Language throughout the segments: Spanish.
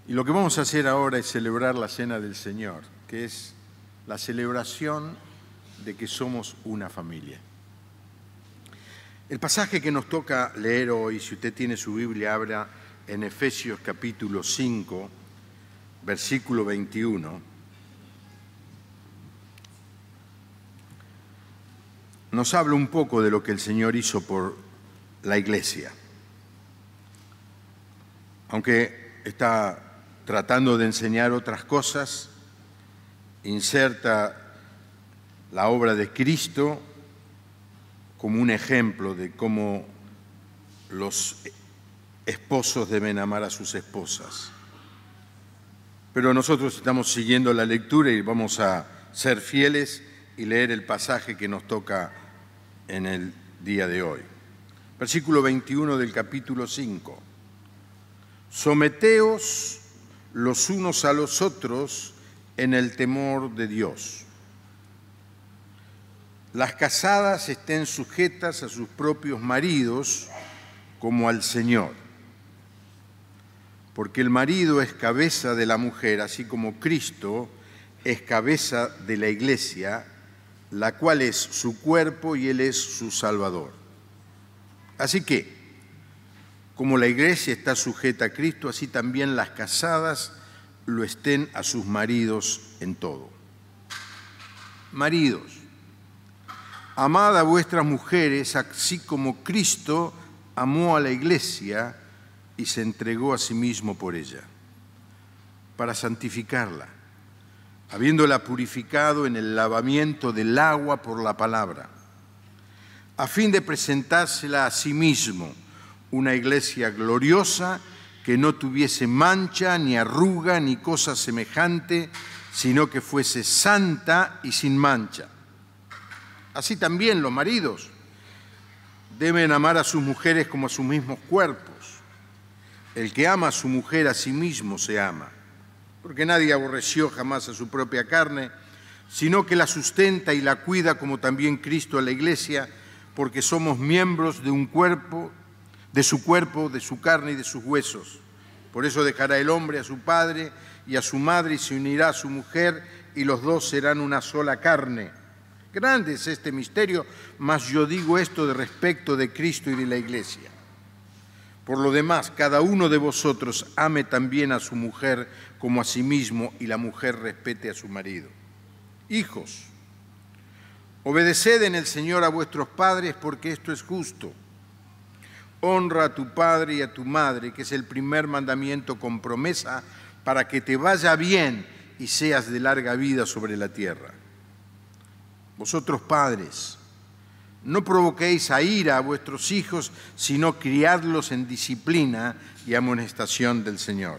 Y lo que vamos a hacer ahora es celebrar la Cena del Señor, que es la celebración de que somos una familia. El pasaje que nos toca leer hoy, si usted tiene su Biblia, abra en Efesios capítulo 5, versículo 21. Nos habla un poco de lo que el Señor hizo por la iglesia. Aunque está tratando de enseñar otras cosas, inserta la obra de Cristo como un ejemplo de cómo los esposos deben amar a sus esposas. Pero nosotros estamos siguiendo la lectura y vamos a ser fieles y leer el pasaje que nos toca en el día de hoy. Versículo 21 del capítulo 5. Someteos los unos a los otros en el temor de Dios. Las casadas estén sujetas a sus propios maridos como al Señor, porque el marido es cabeza de la mujer, así como Cristo es cabeza de la iglesia, la cual es su cuerpo y Él es su Salvador. Así que, como la iglesia está sujeta a Cristo, así también las casadas lo estén a sus maridos en todo. Maridos, amad a vuestras mujeres, así como Cristo amó a la iglesia y se entregó a sí mismo por ella, para santificarla, habiéndola purificado en el lavamiento del agua por la palabra, a fin de presentársela a sí mismo, una iglesia gloriosa que no tuviese mancha, ni arruga, ni cosa semejante, sino que fuese santa y sin mancha. Así también los maridos deben amar a sus mujeres como a sus mismos cuerpos. El que ama a su mujer a sí mismo se ama, porque nadie aborreció jamás a su propia carne, sino que la sustenta y la cuida como también Cristo a la iglesia, porque somos miembros de un cuerpo, de su carne y de sus huesos. Por eso dejará el hombre a su padre y a su madre y se unirá a su mujer y los dos serán una sola carne. Grande es este misterio, mas yo digo esto de respecto de Cristo y de la iglesia. Por lo demás, cada uno de vosotros ame también a su mujer como a sí mismo y la mujer respete a su marido. Hijos, obedeced en el Señor a vuestros padres porque esto es justo. Honra a tu padre y a tu madre, que es el primer mandamiento con promesa para que te vaya bien y seas de larga vida sobre la tierra. Vosotros padres, no provoquéis a ira a vuestros hijos, sino criadlos en disciplina y amonestación del Señor.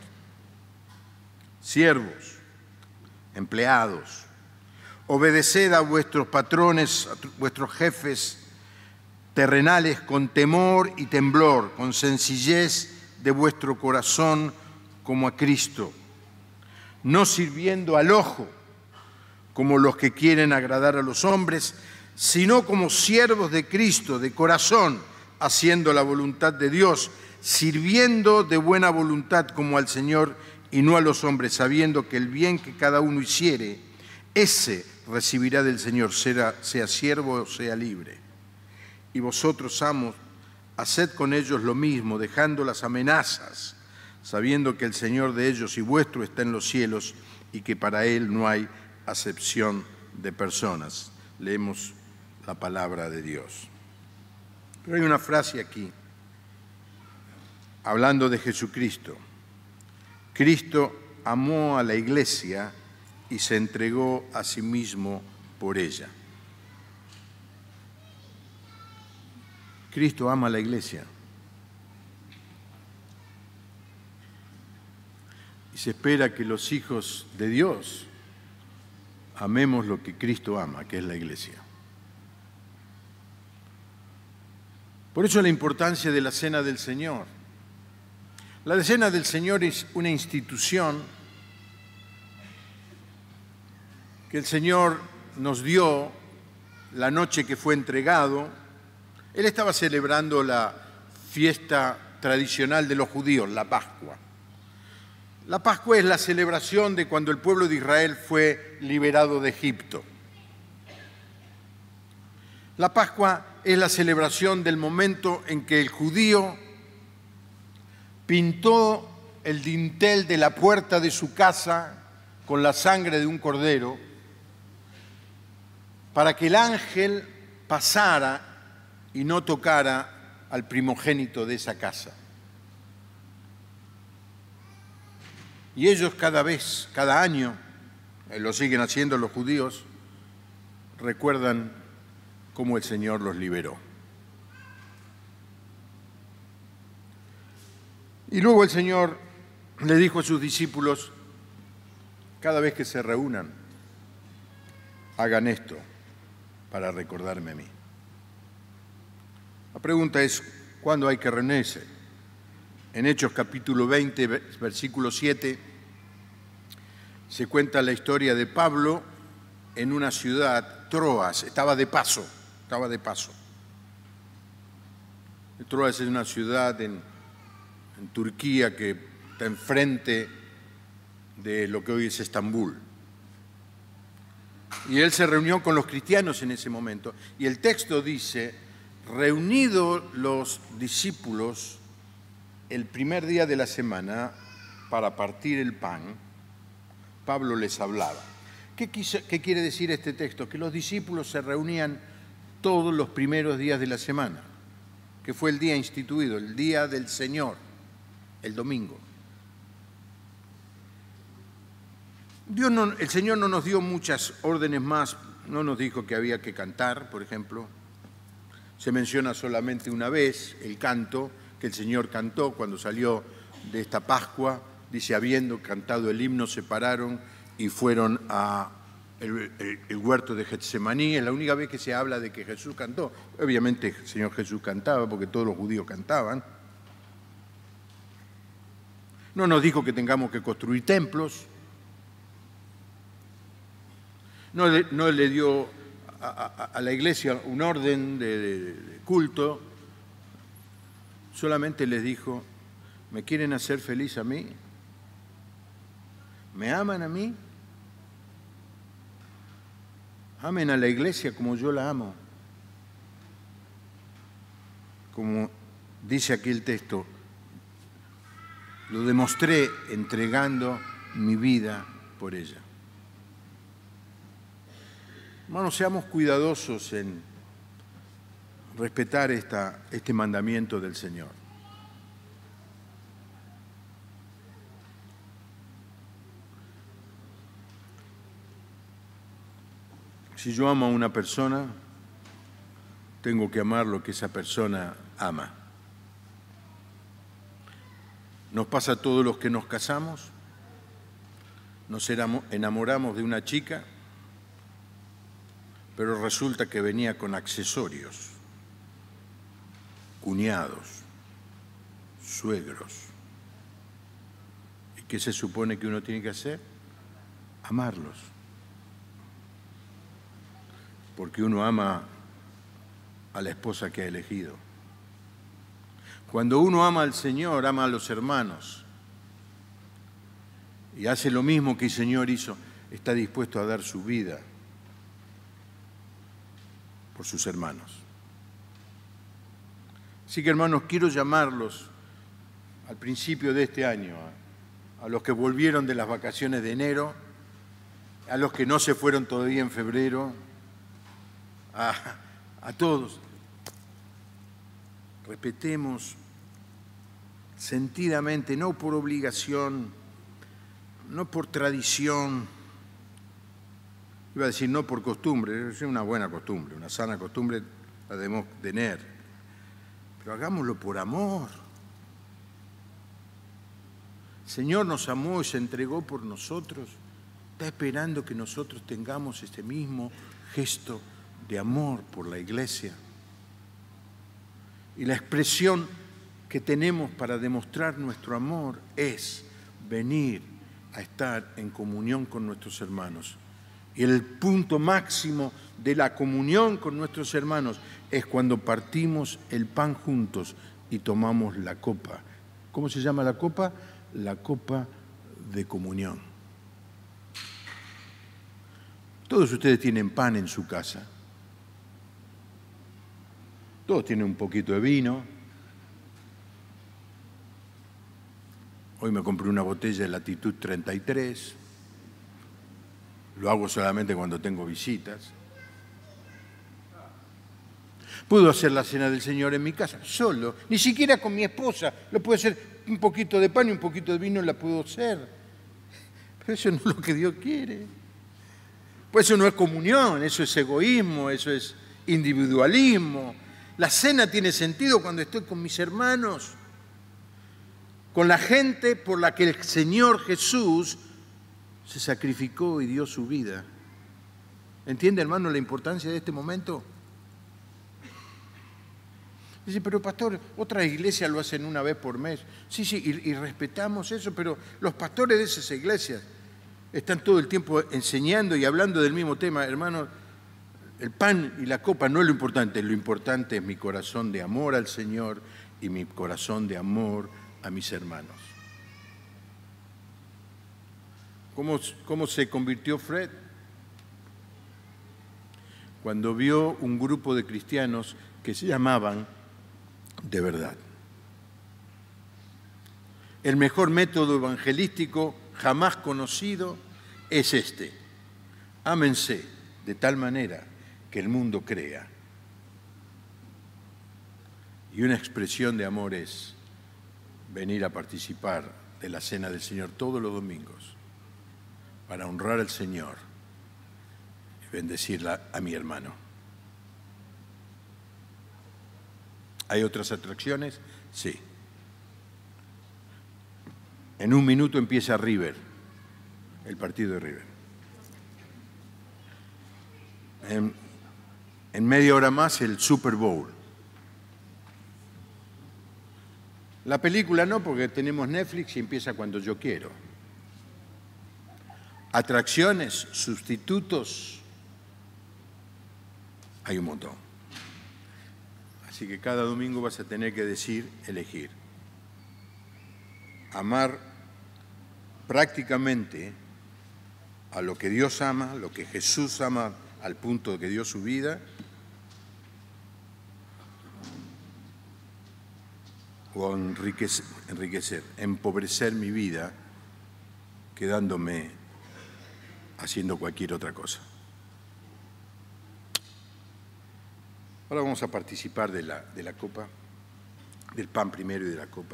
Siervos, empleados, obedeced a vuestros patrones, a vuestros jefes terrenales con temor y temblor, con sencillez de vuestro corazón como a Cristo, no sirviendo al ojo como los que quieren agradar a los hombres, sino como siervos de Cristo, de corazón, haciendo la voluntad de Dios, sirviendo de buena voluntad como al Señor y no a los hombres, sabiendo que el bien que cada uno hiciere, ese recibirá del Señor, sea siervo o sea libre. Y vosotros, amos, haced con ellos lo mismo, dejando las amenazas, sabiendo que el Señor de ellos y vuestro está en los cielos y que para Él no hay acepción de personas. Leemos la palabra de Dios. Pero hay una frase aquí, hablando de Jesucristo. Cristo amó a la iglesia y se entregó a sí mismo por ella. Cristo ama a la iglesia. Y se espera que los hijos de Dios amemos lo que Cristo ama, que es la iglesia. Por eso la importancia de la Cena del Señor. La Cena del Señor es una institución que el Señor nos dio la noche que fue entregado. Él estaba celebrando la fiesta tradicional de los judíos, la Pascua. La Pascua es la celebración de cuando el pueblo de Israel fue liberado de Egipto. La Pascua es la celebración del momento en que el judío pintó el dintel de la puerta de su casa con la sangre de un cordero para que el ángel pasara y no tocara al primogénito de esa casa. Y ellos cada año, lo siguen haciendo los judíos, recuerdan cómo el Señor los liberó. Y luego el Señor le dijo a sus discípulos, cada vez que se reúnan, hagan esto para recordarme a mí. La pregunta es, ¿cuándo hay que reunirse? En Hechos capítulo 20, versículo 7, se cuenta la historia de Pablo en una ciudad, Troas, estaba de paso. Troas es una ciudad en Turquía que está enfrente de lo que hoy es Estambul. Y él se reunió con los cristianos en ese momento. Y el texto dice, reunidos los discípulos el primer día de la semana para partir el pan, Pablo les hablaba. ¿Qué quiere decir este texto? Que los discípulos se reunían todos los primeros días de la semana, que fue el día instituido, el día del Señor, el domingo. El Señor no nos dio muchas órdenes más, no nos dijo que había que cantar, por ejemplo. Se menciona solamente una vez el canto que el Señor cantó cuando salió de esta Pascua. Dice, habiendo cantado el himno, se pararon y fueron a el huerto de Getsemaní. Es la única vez que se habla de que Jesús cantó. Obviamente el Señor Jesús cantaba porque todos los judíos cantaban. No nos dijo que tengamos que construir templos. No le dio a la iglesia un orden de culto. Solamente les dijo, ¿me quieren hacer feliz a mí? ¿Me aman a mí? Amen a la iglesia como yo la amo. Como dice aquí el texto, lo demostré entregando mi vida por ella. Hermanos, seamos cuidadosos en respetar este mandamiento del Señor. Si yo amo a una persona, tengo que amar lo que esa persona ama. Nos pasa a todos los que nos casamos, nos enamoramos de una chica, pero resulta que venía con accesorios, cuñados, suegros. ¿Y qué se supone que uno tiene que hacer? Amarlos. Porque uno ama a la esposa que ha elegido. Cuando uno ama al Señor, ama a los hermanos. Y hace lo mismo que el Señor hizo, está dispuesto a dar su vida por sus hermanos. Así que, hermanos, quiero llamarlos al principio de este año, a los que volvieron de las vacaciones de enero, a los que no se fueron todavía en febrero, a todos. Respetemos sentidamente, no por obligación, no por tradición, iba a decir no por costumbre, es una buena costumbre, una sana costumbre la debemos tener, pero hagámoslo por amor. El Señor nos amó y se entregó por nosotros, está esperando que nosotros tengamos este mismo gesto de amor por la iglesia. Y la expresión que tenemos para demostrar nuestro amor es venir a estar en comunión con nuestros hermanos. Y el punto máximo de la comunión con nuestros hermanos es cuando partimos el pan juntos y tomamos la copa. ¿Cómo se llama la copa? La copa de comunión. Todos ustedes tienen pan en su casa. Todos tienen un poquito de vino. Hoy me compré una botella de Latitud 33. Lo hago solamente cuando tengo visitas. Puedo hacer la cena del Señor en mi casa, solo. Ni siquiera con mi esposa. Lo puedo hacer un poquito de pan y un poquito de vino, la puedo hacer. Pero eso no es lo que Dios quiere. Pues eso no es comunión, eso es egoísmo, eso es individualismo. La cena tiene sentido cuando estoy con mis hermanos, con la gente por la que el Señor Jesús se sacrificó y dio su vida. ¿Entiende, hermano, la importancia de este momento? Dice, pero pastor, otras iglesias lo hacen una vez por mes. Sí, y respetamos eso, pero los pastores de esas iglesias están todo el tiempo enseñando y hablando del mismo tema. Hermano, el pan y la copa no es lo importante es mi corazón de amor al Señor y mi corazón de amor a mis hermanos. ¿Cómo se convirtió Fred? Cuando vio un grupo de cristianos que se llamaban de verdad. El mejor método evangelístico jamás conocido es este: ámense de tal manera que el mundo crea. Y una expresión de amor es venir a participar de la cena del Señor todos los domingos para honrar al Señor y bendecirla a mi hermano. ¿Hay otras atracciones? Sí. En un minuto empieza River, el partido de River. En media hora más el Super Bowl. La película no, porque tenemos Netflix y empieza cuando yo quiero. Atracciones, sustitutos, hay un montón. Así que cada domingo vas a tener que elegir. Amar prácticamente a lo que Dios ama, lo que Jesús ama al punto de que dio su vida, o enriquecer, empobrecer mi vida quedándome haciendo cualquier otra cosa. Ahora vamos a participar de la copa, del pan primero y de la copa.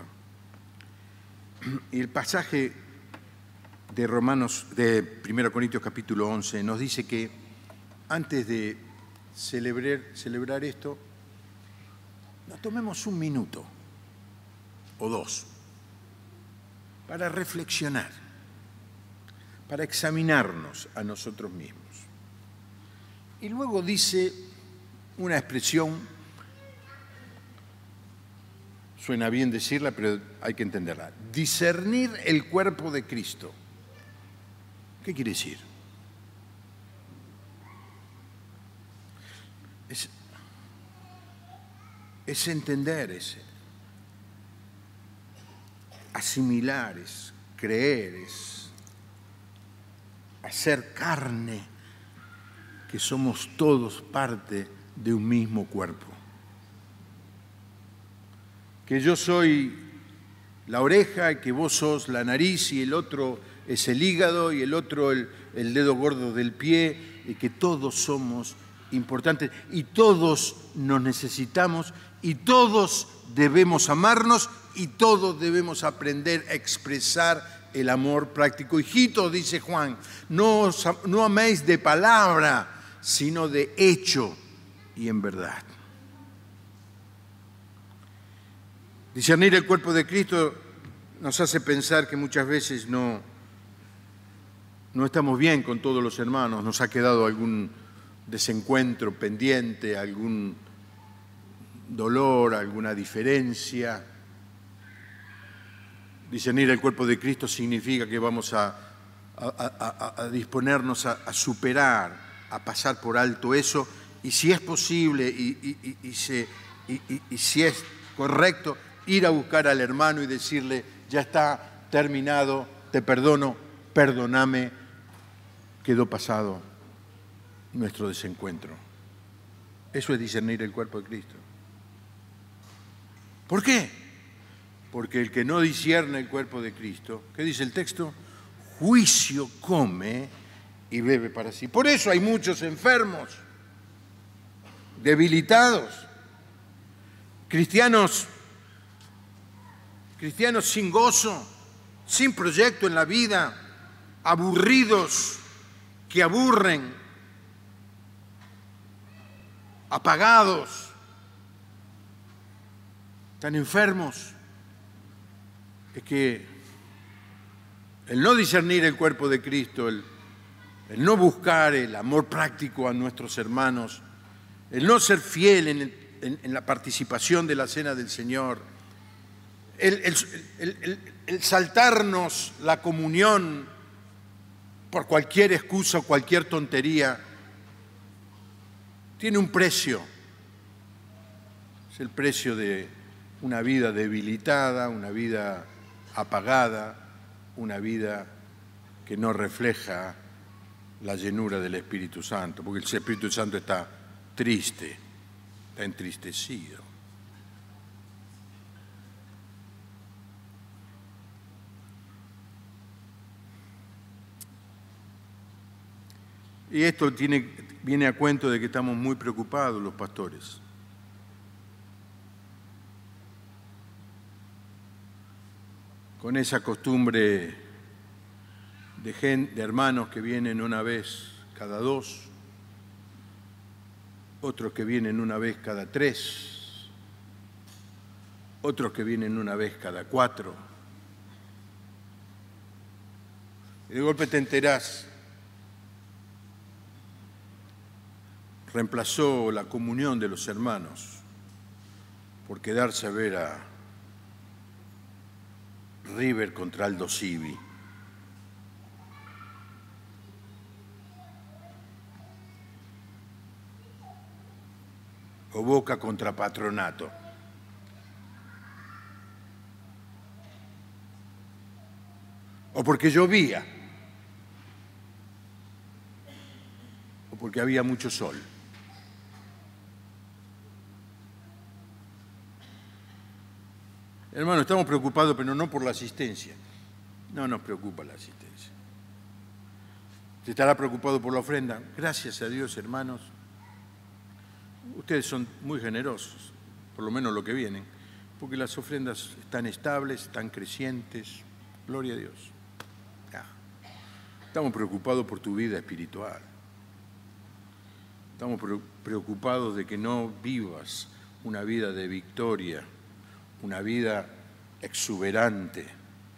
Y el pasaje de 1 Corintios capítulo 11 nos dice que antes de celebrar esto, nos tomemos un minuto o dos para reflexionar, para examinarnos a nosotros mismos. Y luego dice una expresión, suena bien decirla, pero hay que entenderla: discernir el cuerpo de Cristo. ¿Qué quiere decir? Es entender, es asimilar, es creer, es hacer carne que somos todos parte de un mismo cuerpo. Que yo soy la oreja, y que vos sos la nariz, y el otro es el hígado, y el otro el dedo gordo del pie, y que todos somos importantes, y todos nos necesitamos, y todos debemos amarnos, y todos debemos aprender a expresar el amor práctico. Hijitos, dice Juan, no améis de palabra, sino de hecho y en verdad. Discernir el cuerpo de Cristo nos hace pensar que muchas veces no estamos bien con todos los hermanos, nos ha quedado algún desencuentro pendiente, algún dolor, alguna diferencia. Discernir el cuerpo de Cristo significa que vamos a disponernos a superar, a pasar por alto eso, y si es posible y si es correcto, ir a buscar al hermano y decirle: ya está terminado, te perdono, perdóname, quedó pasado nuestro desencuentro. Eso es discernir el cuerpo de Cristo. ¿Por qué? Porque el que no discierne el cuerpo de Cristo, ¿qué dice el texto? Juicio come y bebe para sí. Por eso hay muchos enfermos, debilitados, cristianos sin gozo, sin proyecto en la vida, aburridos, que aburren, apagados, tan enfermos. Es que el no discernir el cuerpo de Cristo, el no buscar el amor práctico a nuestros hermanos, el no ser fiel en la participación de la cena del Señor, el saltarnos la comunión por cualquier excusa o cualquier tontería, tiene un precio. Es el precio de una vida debilitada, una vida apagada, una vida que no refleja la llenura del Espíritu Santo, porque el Espíritu Santo está triste, está entristecido. Y esto viene a cuento de que estamos muy preocupados los pastores. Con esa costumbre de hermanos que vienen una vez cada 2, otros que vienen una vez cada 3, otros que vienen una vez cada 4. Y de golpe te enterás, reemplazó la comunión de los hermanos por quedarse a ver a River contra Aldo Civi. O Boca contra Patronato. O porque llovía. O porque había mucho sol. Hermano, estamos preocupados, pero no por la asistencia. No nos preocupa la asistencia. ¿Se estará preocupado por la ofrenda? Gracias a Dios, hermanos. Ustedes son muy generosos, por lo menos lo que vienen, porque las ofrendas están estables, están crecientes. Gloria a Dios. Ya. Estamos preocupados por tu vida espiritual. Estamos preocupados de que no vivas una vida de victoria, una vida exuberante.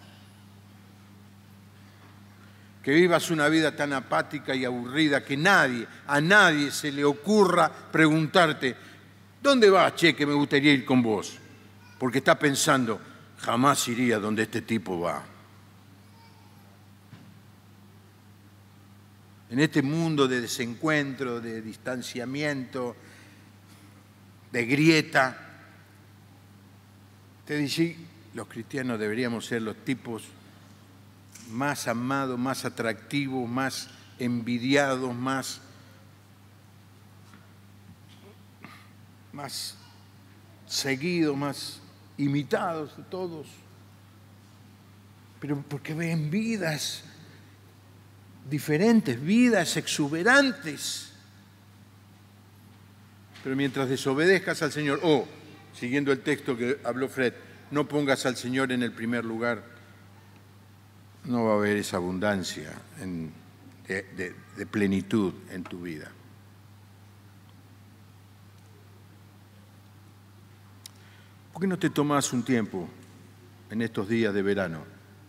Que vivas una vida tan apática y aburrida que a nadie se le ocurra preguntarte, ¿dónde vas, che, que me gustaría ir con vos? Porque está pensando, jamás iría donde este tipo va. En este mundo de desencuentro, de distanciamiento, de grieta, te dice, los cristianos deberíamos ser los tipos más amados, más atractivos, más envidiados, más seguidos, más imitados de todos. Pero porque ven vidas diferentes, vidas exuberantes. Pero mientras desobedezcas al Señor, siguiendo el texto que habló Fred, no pongas al Señor en el primer lugar, no va a haber esa abundancia de plenitud en tu vida. ¿Por qué no te tomas un tiempo en estos días de verano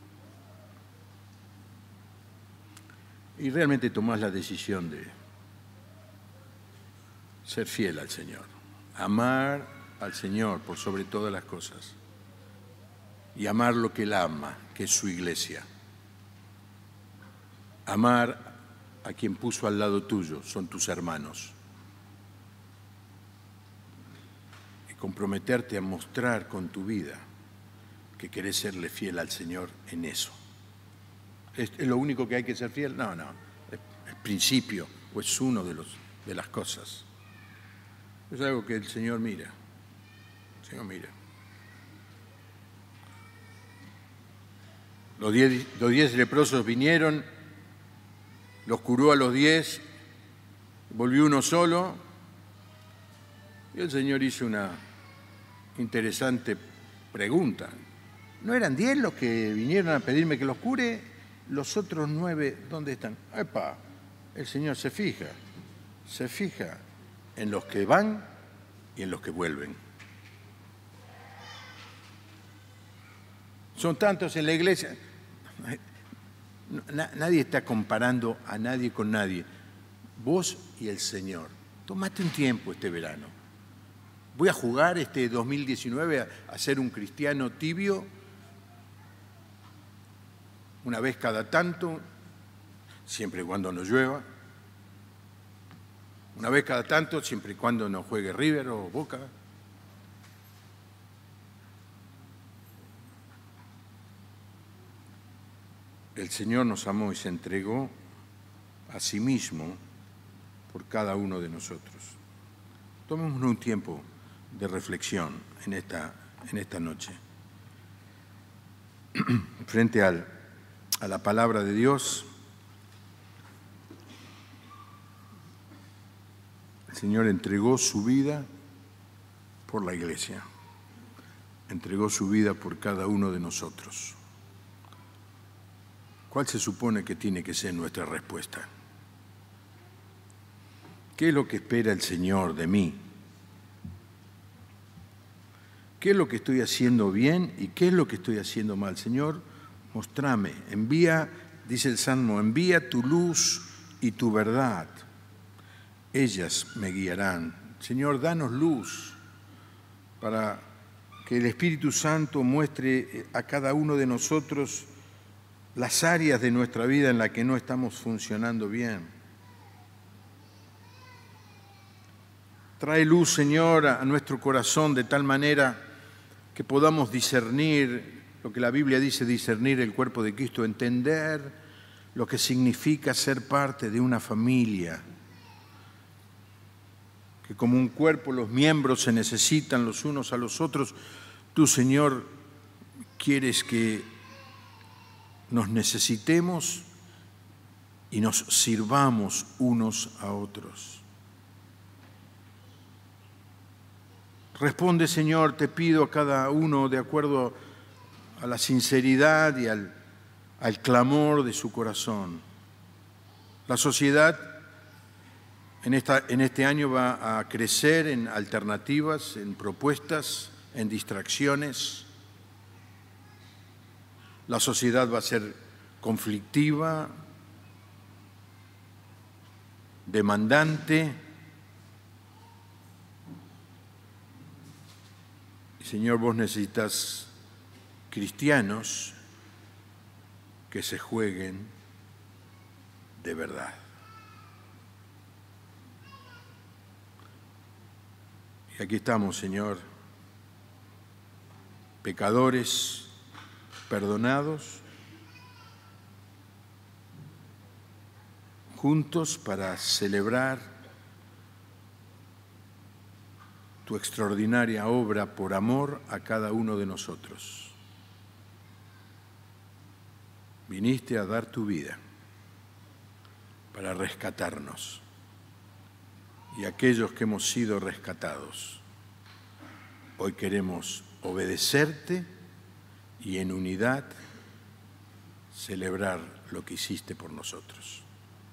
y realmente tomás la decisión de ser fiel al Señor, amar al Señor por sobre todas las cosas y amar lo que Él ama, que es su iglesia? Amar a quien puso al lado tuyo, son tus hermanos. Y comprometerte a mostrar con tu vida que querés serle fiel al Señor en eso. es lo único que hay que ser fiel. No, es principio, o es uno de las cosas. Es algo que el Señor mira. El Señor mira. Los 10 leprosos vinieron, los curó a los 10, volvió uno solo, y el Señor hizo una interesante pregunta. ¿No eran 10 los que vinieron a pedirme que los cure? ¿Los otros 9 dónde están? ¡Epa! El Señor se fija en los que van y en los que vuelven. Son tantos en la iglesia. Nadie está comparando a nadie con nadie. Vos y el Señor. Tomate un tiempo este verano. Voy a jugar este 2019 a ser un cristiano tibio, una vez cada tanto, siempre y cuando no llueva. Una vez cada tanto, siempre y cuando no juegue River o Boca. El Señor nos amó y se entregó a sí mismo por cada uno de nosotros. Tomémonos un tiempo de reflexión en esta noche. Frente a la palabra de Dios, el Señor entregó su vida por la iglesia, entregó su vida por cada uno de nosotros. ¿Cuál se supone que tiene que ser nuestra respuesta? ¿Qué es lo que espera el Señor de mí? ¿Qué es lo que estoy haciendo bien y qué es lo que estoy haciendo mal? Señor, mostrame, envía, dice el Salmo, envía tu luz y tu verdad. Ellas me guiarán. Señor, danos luz para que el Espíritu Santo muestre a cada uno de nosotros las áreas de nuestra vida en las que no estamos funcionando bien. Trae luz, Señor, a nuestro corazón de tal manera que podamos discernir lo que la Biblia dice, discernir el cuerpo de Cristo, entender lo que significa ser parte de una familia, que como un cuerpo los miembros se necesitan los unos a los otros. Tú, Señor, quieres que nos necesitemos y nos sirvamos unos a otros. Responde, Señor, te pido a cada uno de acuerdo a la sinceridad y al clamor de su corazón. La sociedad en este año va a crecer en alternativas, en propuestas, en distracciones. La sociedad va a ser conflictiva, demandante. Y, Señor, vos necesitas cristianos que se jueguen de verdad. Y aquí estamos, Señor, pecadores, perdonados, juntos para celebrar tu extraordinaria obra por amor a cada uno de nosotros. Viniste a dar tu vida para rescatarnos, y aquellos que hemos sido rescatados, hoy queremos obedecerte y en unidad celebrar lo que hiciste por nosotros.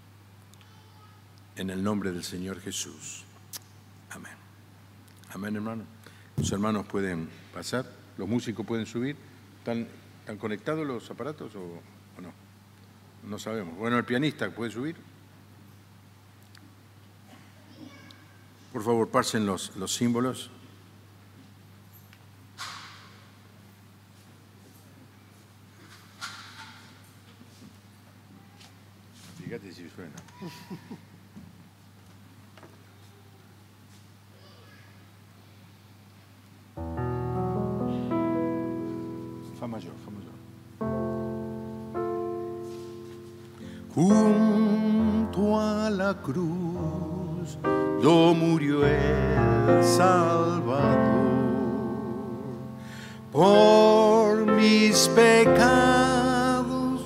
En el nombre del Señor Jesús. Amén. Amén, hermano. Los hermanos pueden pasar, los músicos pueden subir. ¿Están conectados los aparatos o no? No sabemos. Bueno, el pianista puede subir. Por favor, pasen los símbolos. Fíjate si suena. Fa mayor, fa mayor. Junto a la cruz, do murió el Salvador. Por mis pecados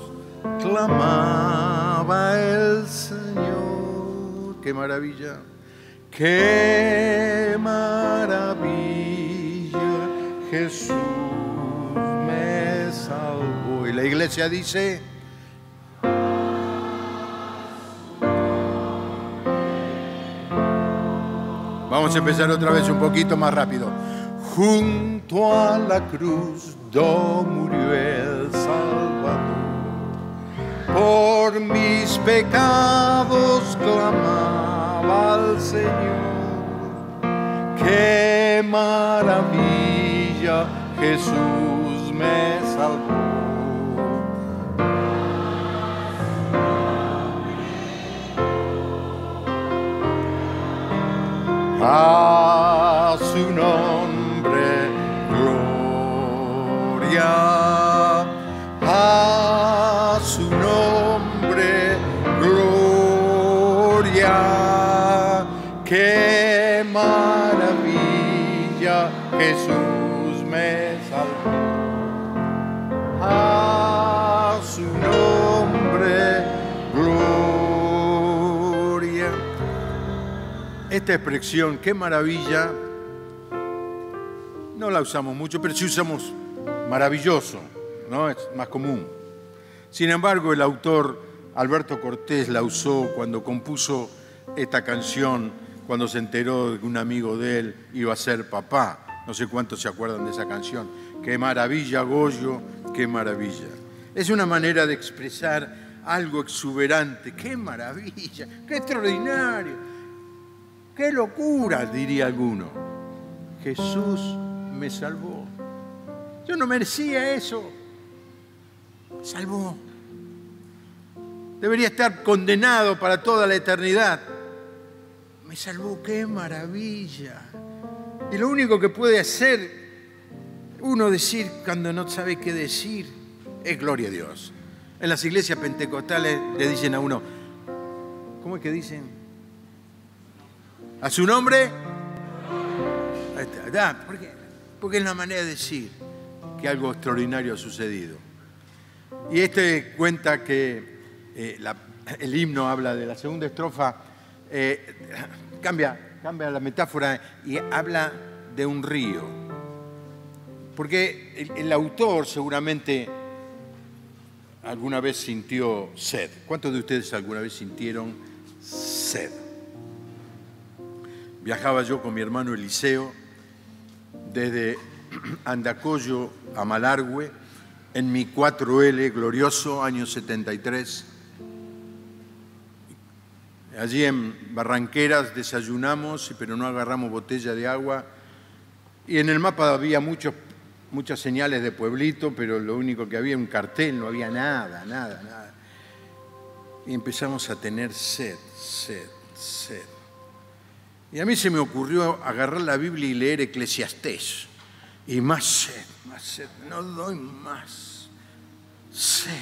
clamaba el Señor. ¡Qué maravilla! ¡Qué maravilla! Jesús me salvó. Y la iglesia dice: vamos a empezar otra vez un poquito más rápido. Junto a la cruz, do murió el Salvador. Por mis pecados clamaba al Señor. ¡Qué maravilla! Jesús me salvó. A su nombre, gloria. A su nombre, gloria. ¡Qué maravilla! Jesús me salvó. A su nombre, gloria. Esta expresión, qué maravilla, no la usamos mucho, pero sí usamos maravilloso, ¿no? Es más común. Sin embargo, el autor Alberto Cortés la usó cuando compuso esta canción, cuando se enteró de que un amigo de él iba a ser papá. No sé cuántos se acuerdan de esa canción. Qué maravilla, Goyo, qué maravilla. Es una manera de expresar algo exuberante. Qué maravilla, qué extraordinario. ¡Qué locura!, diría alguno. Jesús me salvó. Yo no merecía eso. Me salvó. Debería estar condenado para toda la eternidad. Me salvó, qué maravilla. Y lo único que puede hacer uno decir cuando no sabe qué decir es gloria a Dios. En las iglesias pentecostales le dicen a uno, ¿cómo es que dicen? ¿A su nombre? ¿Por qué? Porque es la manera de decir que algo extraordinario ha sucedido. Y este cuenta que el himno habla de la segunda estrofa, cambia la metáfora y habla de un río. Porque el autor seguramente alguna vez sintió sed. ¿Cuántos de ustedes alguna vez sintieron sed? Viajaba yo con mi hermano Eliseo desde Andacollo a Malargüe en mi 4L glorioso, año 73. Allí en Barranqueras desayunamos, pero no agarramos botella de agua. Y en el mapa había muchas señales de pueblito, pero lo único que había un cartel, no había nada. Y empezamos a tener sed. Y a mí se me ocurrió agarrar la Biblia y leer Eclesiastés. Y más sed, no doy más. Sed.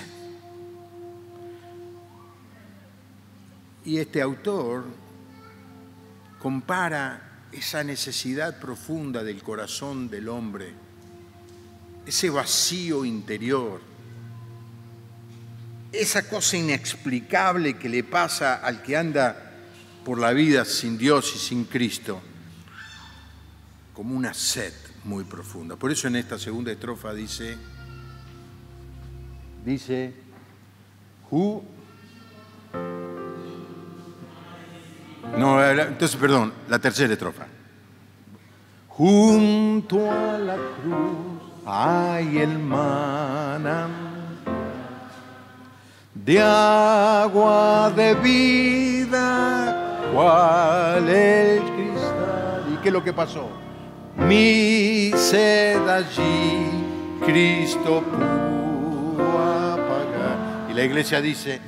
Y este autor compara esa necesidad profunda del corazón del hombre, ese vacío interior, esa cosa inexplicable que le pasa al que anda por la vida sin Dios y sin Cristo, como una sed muy profunda. Por eso en esta segunda estrofa dice, la tercera estrofa. Junto a la cruz hay el manantial de agua de vida, cual el cristal. ¿Y qué es lo que pasó? Mi sed allí Cristo pudo apagar. Y la iglesia dice,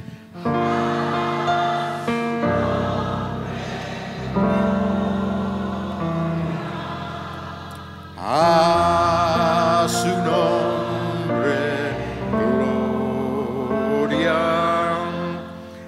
a su nombre, gloria.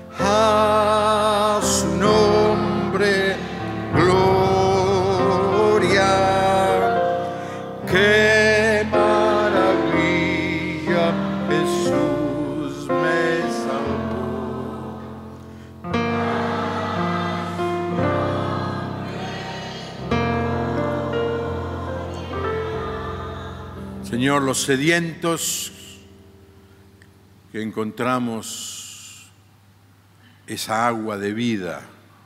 Señor, los sedientos que encontramos esa agua de vida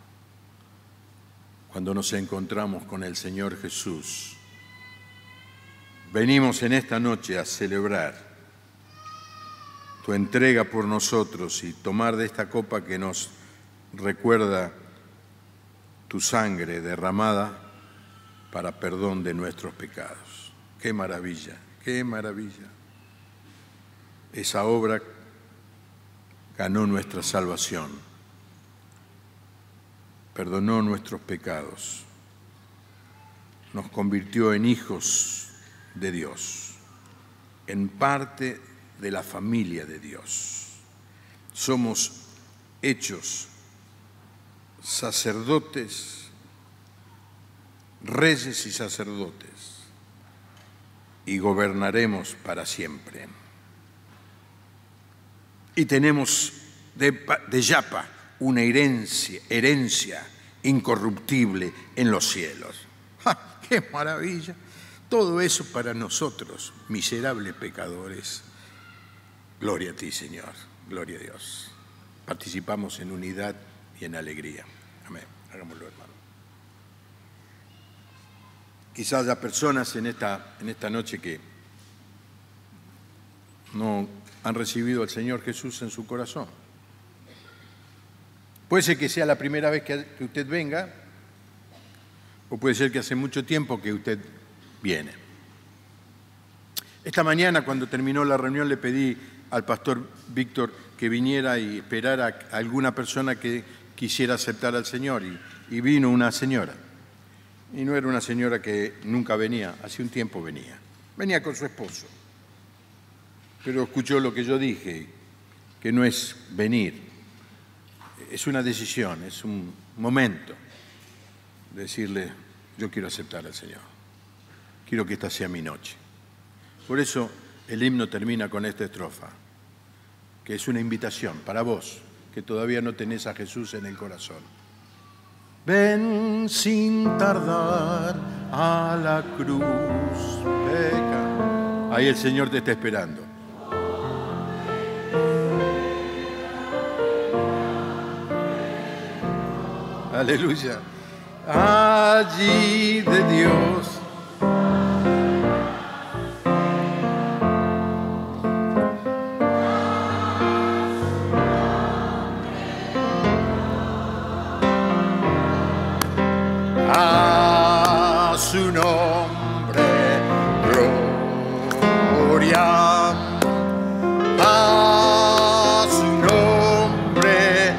cuando nos encontramos con el Señor Jesús. Venimos en esta noche a celebrar tu entrega por nosotros y tomar de esta copa que nos recuerda tu sangre derramada para perdón de nuestros pecados. ¡Qué maravilla! ¡Qué maravilla! Esa obra ganó nuestra salvación, perdonó nuestros pecados, nos convirtió en hijos de Dios, en parte de la familia de Dios. Somos hechos sacerdotes, reyes y sacerdotes, y gobernaremos para siempre. Y tenemos de Yapa una herencia incorruptible en los cielos. ¡Ja! ¡Qué maravilla! Todo eso para nosotros, miserables pecadores. Gloria a ti, Señor. Gloria a Dios. Participamos en unidad y en alegría. Amén. Hagámoslo, hermano. Quizás haya personas en esta noche que no han recibido al Señor Jesús en su corazón. Puede ser que sea la primera vez que usted venga, o puede ser que hace mucho tiempo que usted viene. Esta mañana, cuando terminó la reunión, le pedí al pastor Víctor que viniera y esperara a alguna persona que quisiera aceptar al Señor, y vino una señora. Y no era una señora que nunca venía, hace un tiempo venía con su esposo. Pero escuchó lo que yo dije, que no es venir, es una decisión, es un momento de decirle, yo quiero aceptar al Señor, quiero que esta sea mi noche. Por eso el himno termina con esta estrofa, que es una invitación para vos, que todavía no tenés a Jesús en el corazón. Ven sin tardar a la cruz, peca. Ahí el Señor te está esperando. Aleluya. Allí de Dios. A su nombre, gloria. A su nombre,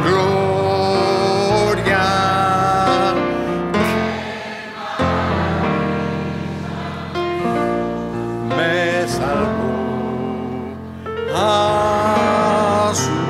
gloria. Me salvó. A su